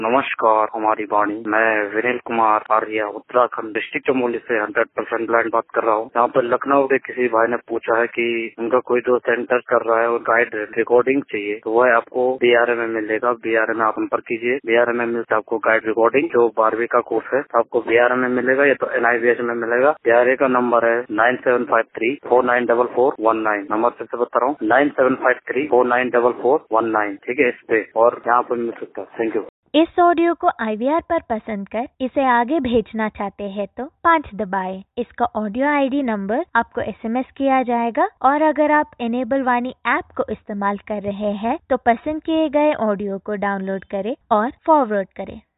नमस्कार, हमारी वाणी। मैं विनील कुमार आर्या उत्तराखंड डिस्ट्रिक्ट चमोली से 100% ब्लाइंड बात कर रहा हूँ। यहाँ पर लखनऊ के किसी भाई ने पूछा है कि उनका कोई दोस्त एंटर कर रहा है और गाइड रिकॉर्डिंग चाहिए, तो वह आपको BRM में मिलेगा। BRM में आप संपर्क कीजिए। BRM में मिलता है आपको गाइड रिकॉर्डिंग, जो 12वीं का कोर्स है, आपको BRM में मिलेगा या तो NIVS में मिलेगा। BRA का नंबर है 9753494419। नंबर से बता रहा हूँ 9753494419। ठीक है, इस पे और यहाँ पर मिल सकता है। Thank you. इस ऑडियो को IVR पर पसंद कर इसे आगे भेजना चाहते हैं तो 5 दबाएं। इसका ऑडियो ID नंबर आपको SMS किया जाएगा और अगर आप इनेबल वाणी ऐप को इस्तेमाल कर रहे हैं तो पसंद किए गए ऑडियो को डाउनलोड करें और फॉरवर्ड करें।